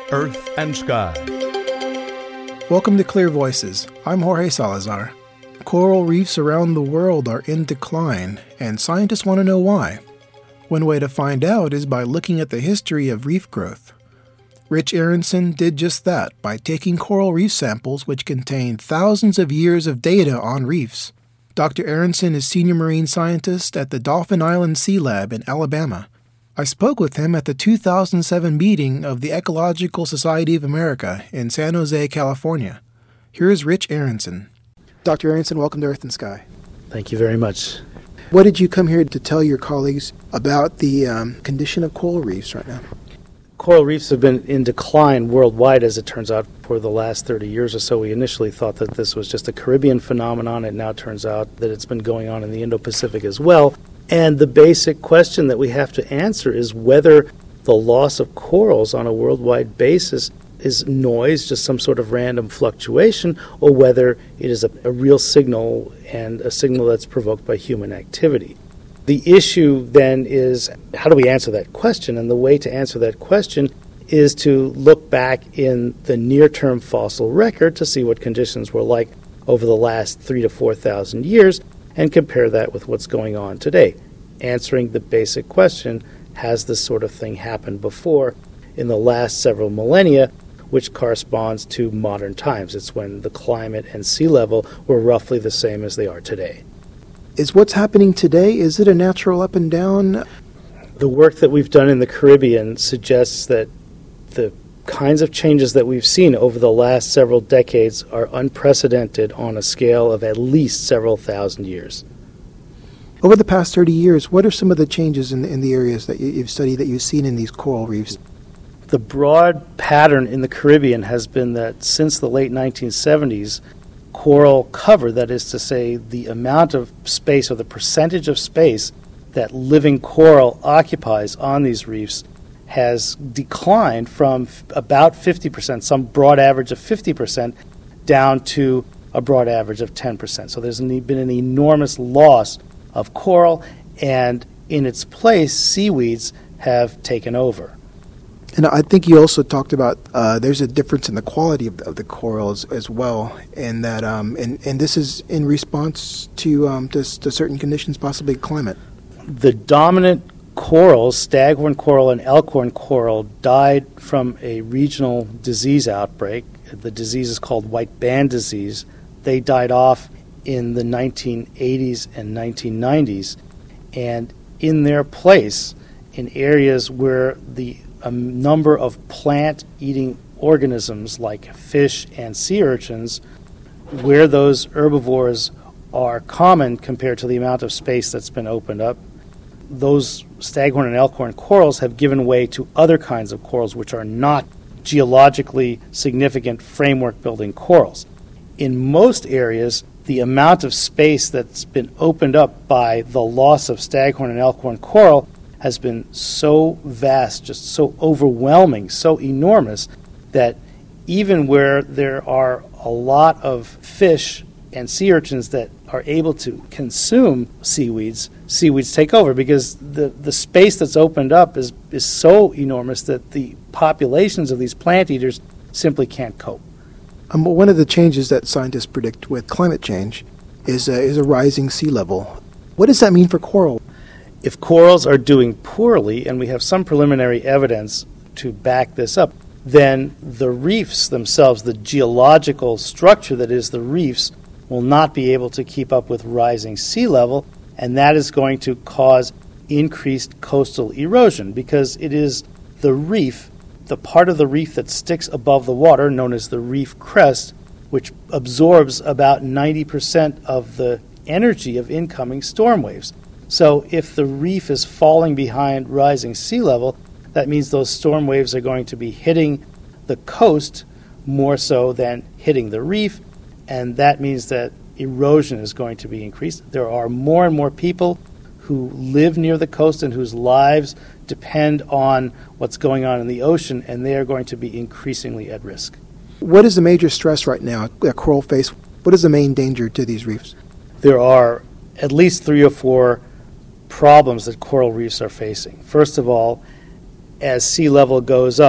Earth and Sky. Welcome to Clear Voices. I'm Jorge Salazar. Coral reefs around the world are in decline, and scientists want to know why. One way to find out is by looking at the history of reef growth. Rich Aronson did just that by taking coral reef samples which contain thousands of years of data on reefs. Dr. Aronson is senior marine scientist at the Dauphin Island Sea Lab in Alabama. I spoke with him at the 2007 meeting of the Ecological Society of America in San Jose, California. Here's Rich Aronson. Dr. Aronson, welcome to Earth and Sky. Thank you very much. What did you come here to tell your colleagues about the condition of coral reefs right now? Coral reefs have been in decline worldwide, as it turns out, for the last 30 years or so. We initially thought that this was just a Caribbean phenomenon. It now turns out that it's been going on in the Indo-Pacific as well. And the basic question that we have to answer is whether the loss of corals on a worldwide basis is noise, just some sort of random fluctuation, or whether it is a real signal and a signal that's provoked by human activity. The issue then is, how do we answer that question? And the way to answer that question is to look back in the near-term fossil record to see what conditions were like over the last 3,000 to 4,000 years and compare that with what's going on today. Answering the basic question, has this sort of thing happened before in the last several millennia, which corresponds to modern times. It's when the climate and sea level were roughly the same as they are today. Is what's happening today, is it a natural up and down? The work that we've done in the Caribbean suggests that the kinds of changes that we've seen over the last several decades are unprecedented on a scale of at least several thousand years. Over the past 30 years, what are some of the changes in the areas that you've studied that you've seen in these coral reefs? The broad pattern in the Caribbean has been that since the late 1970s, coral cover, that is to say, the amount of space or the percentage of space that living coral occupies on these reefs, has declined from about 50%, some broad average of 50%, down to a broad average of 10%. So there's been an enormous loss of coral, and in its place, seaweeds have taken over. And I think you also talked about there's a difference in the quality of the corals as well, and that and this is in response to certain conditions, possibly climate. The dominant corals, staghorn coral and elkhorn coral, died from a regional disease outbreak. The disease is called white band disease. They died off in the 1980s and 1990s, and in their place, in areas where a number of plant-eating organisms like fish and sea urchins, where those herbivores are common compared to the amount of space that's been opened up, those staghorn and elkhorn corals have given way to other kinds of corals which are not geologically significant framework-building corals. In most areas, the amount of space that's been opened up by the loss of staghorn and elkhorn coral has been so vast, just so overwhelming, so enormous, that even where there are a lot of fish and sea urchins that are able to consume seaweeds take over, because the space that's opened up is so enormous that the populations of these plant eaters simply can't cope. One of the changes that scientists predict with climate change is a rising sea level. What does that mean for coral? If corals are doing poorly, and we have some preliminary evidence to back this up, then the reefs themselves, the geological structure that is the reefs, will not be able to keep up with rising sea level, and that is going to cause increased coastal erosion, because it is the reef, the part of the reef that sticks above the water, known as the reef crest, which absorbs about 90% of the energy of incoming storm waves. So if the reef is falling behind rising sea level, that means those storm waves are going to be hitting the coast more so than hitting the reef, and that means that erosion is going to be increased. There are more and more people who live near the coast and whose lives depend on what's going on in the ocean, and they are going to be increasingly at risk. What is the major stress right now that coral face? What is the main danger to these reefs? There are at least 3 or 4 problems that coral reefs are facing. First of all, as sea level goes up,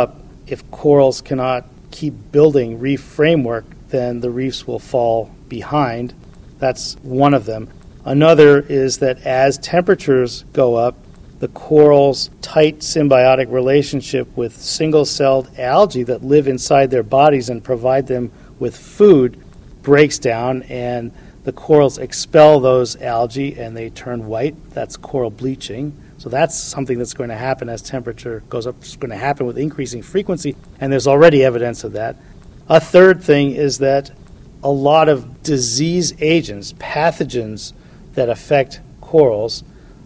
if corals cannot keep building reef framework, then the reefs will fall behind. That's one of them. Another is that as temperatures go up, the corals' tight symbiotic relationship with single-celled algae that live inside their bodies and provide them with food breaks down, and the corals expel those algae and they turn white. That's coral bleaching. So that's something that's going to happen as temperature goes up. It's going to happen with increasing frequency, and there's already evidence of that. A third thing is that a lot of disease agents, pathogens that affect corals,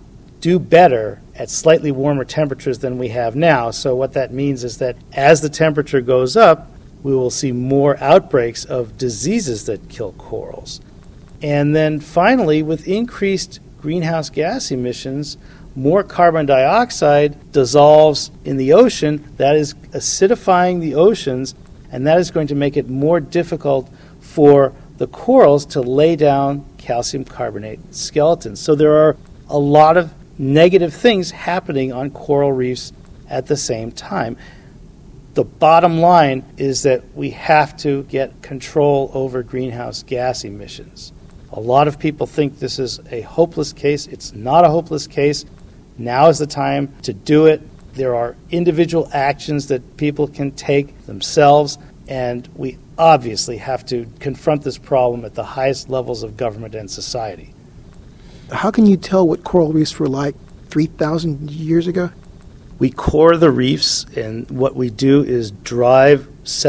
do better at slightly warmer temperatures than we have now. So what that means is that as the temperature goes up, we will see more outbreaks of diseases that kill corals. And then finally, with increased greenhouse gas emissions, more carbon dioxide dissolves in the ocean. That is acidifying the oceans, and that is going to make it more difficult for the corals to lay down calcium carbonate skeletons. So there are a lot of negative things happening on coral reefs at the same time. The bottom line is that we have to get control over greenhouse gas emissions. A lot of people think this is a hopeless case. It's not a hopeless case. Now is the time to do it. There are individual actions that people can take themselves, and we obviously have to confront this problem at the highest levels of government and society. How can you tell what coral reefs were like 3,000 years ago? We core the reefs, and what we do is drive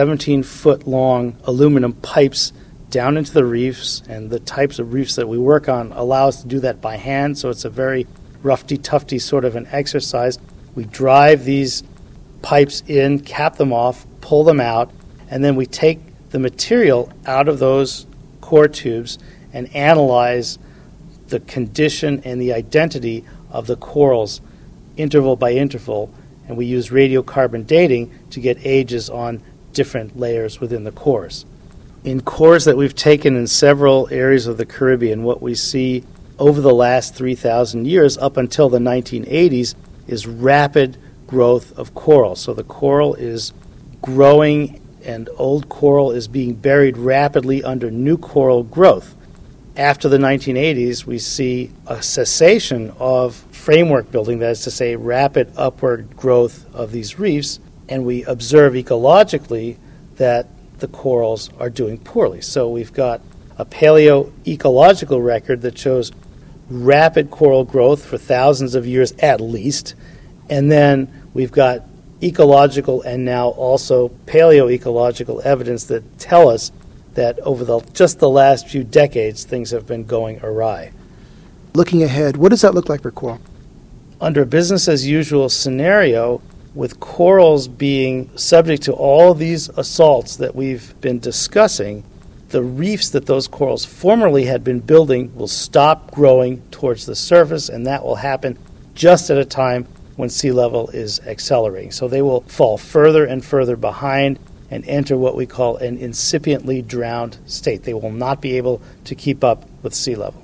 17-foot-long aluminum pipes down into the reefs, and the types of reefs that we work on allow us to do that by hand, so it's a very roughy-tufty sort of an exercise. We drive these pipes in, cap them off, pull them out, and then we take the material out of those core tubes and analyze the condition and the identity of the corals interval by interval, and we use radiocarbon dating to get ages on different layers within the cores. In cores that we've taken in several areas of the Caribbean, what we see over the last 3,000 years up until the 1980s is rapid growth of coral. So the coral is growing and old coral is being buried rapidly under new coral growth. After the 1980s, we see a cessation of framework building, that is to say, rapid upward growth of these reefs, and we observe ecologically that the corals are doing poorly. So we've got a paleoecological record that shows rapid coral growth for thousands of years at least, and then we've got ecological and now also paleoecological evidence that tell us that over just the last few decades, things have been going awry. Looking ahead, what does that look like for coral? Under a business-as-usual scenario, with corals being subject to all of these assaults that we've been discussing, the reefs that those corals formerly had been building will stop growing towards the surface, and that will happen just at a time when sea level is accelerating. So they will fall further and further behind and enter what we call an incipiently drowned state. They will not be able to keep up with sea level.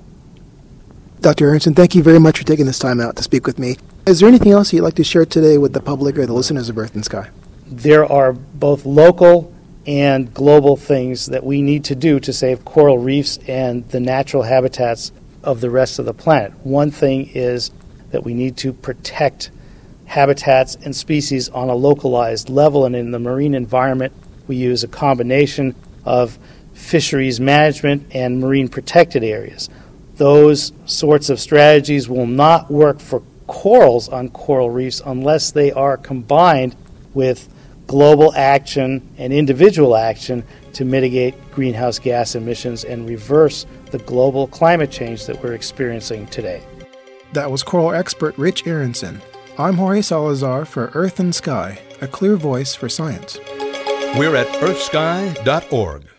Dr. Aronson, thank you very much for taking this time out to speak with me. Is there anything else you'd like to share today with the public or the listeners of Earth and Sky? There are both local and global things that we need to do to save coral reefs and the natural habitats of the rest of the planet. One thing is that we need to protect habitats and species on a localized level, and in the marine environment we use a combination of fisheries management and marine protected areas. Those sorts of strategies will not work for corals on coral reefs unless they are combined with global action and individual action to mitigate greenhouse gas emissions and reverse the global climate change that we're experiencing today. That was coral expert Rich Aronson. I'm Jorge Salazar for Earth and Sky, a clear voice for science. We're at earthsky.org.